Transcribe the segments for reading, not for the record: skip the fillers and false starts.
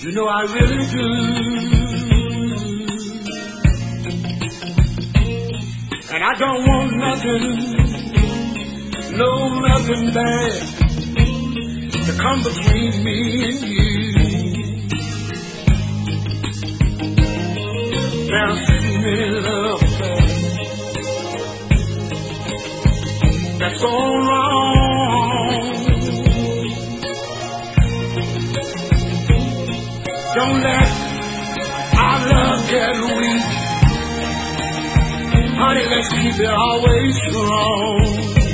You know I really do. And I don't want nothing, no nothing bad to come between me and you. There's too many love affairs that's gone wrong. Don't let our love get weak. Honey, let's keep it always strong.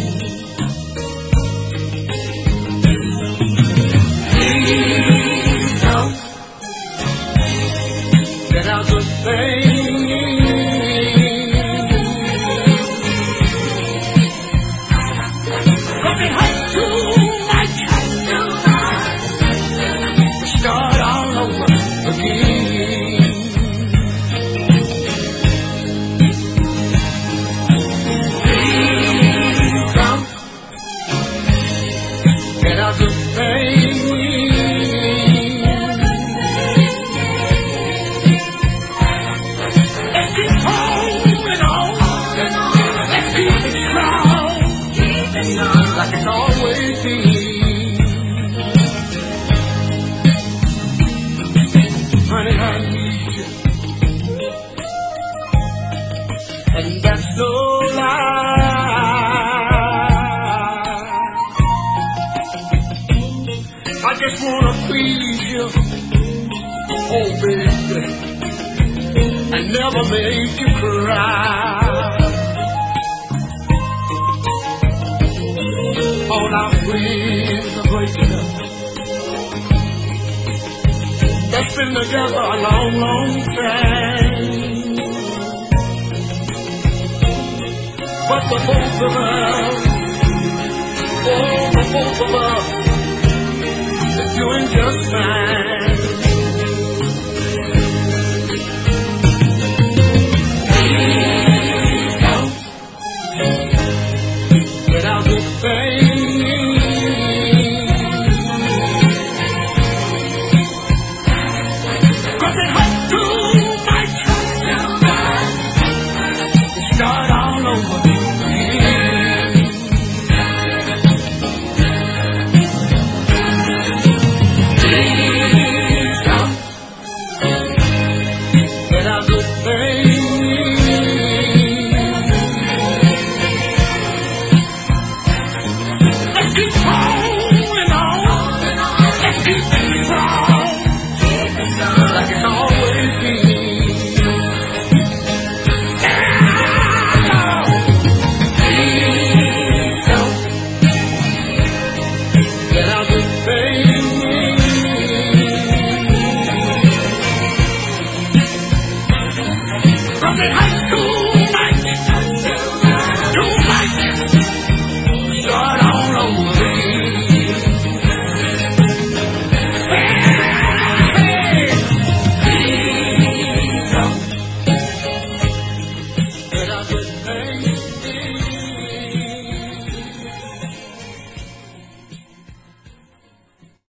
Please don't get out the thing. Cause it hurts too much to start all over again. Please don't get out the thing. Let's keep holding on. Let's keep it strong. Like it's always been. Honey, I need you, and that's no lie. I just wanna please you, oh baby, and never make you cry. All our friends are breaking up. That's been together a long, long time. But the both of us, oh, the both of us, is doing just fine. Please don't get out the thing. Start all over again. Please don't get out the thing. Let's keep holding on. Let's keep it strong. Like it's all